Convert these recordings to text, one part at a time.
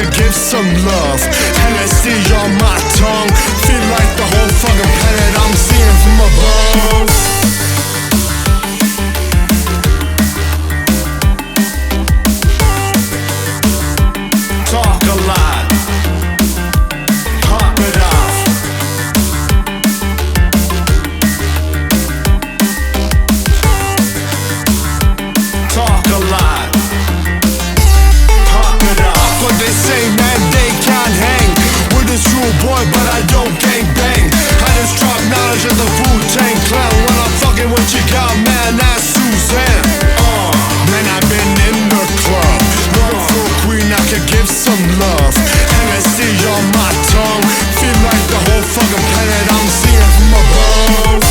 could give some love. LSD on my tongue, feel like the whole fucking planet I'm seeing from above. Talk a lot, pop it off. Talk a lot, pop it off. What they say, man, they can't hang with a true boy, but I don't gang bang. I just drop knowledge of the Wu-Tang Clan. When I'm fucking with your girl, man, that's Suzanne. Man, I've been in the club, looking for a queen I could give some love. LSD on my tongue, feel like the whole fucking planet I'm seeing from above.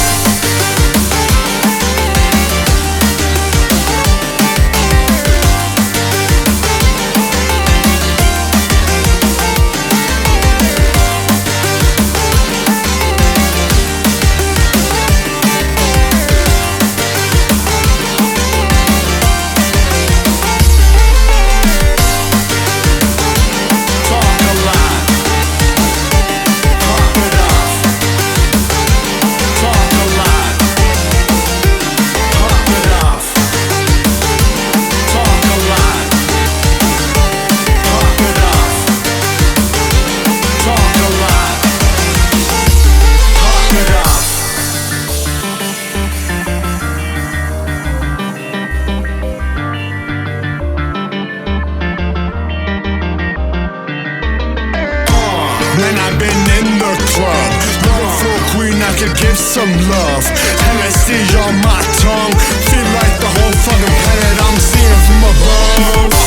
Man, I've been in the club, looking for a queen I could give some love. LSD on my tongue, feel like the whole fucking planet I'm seeing from above.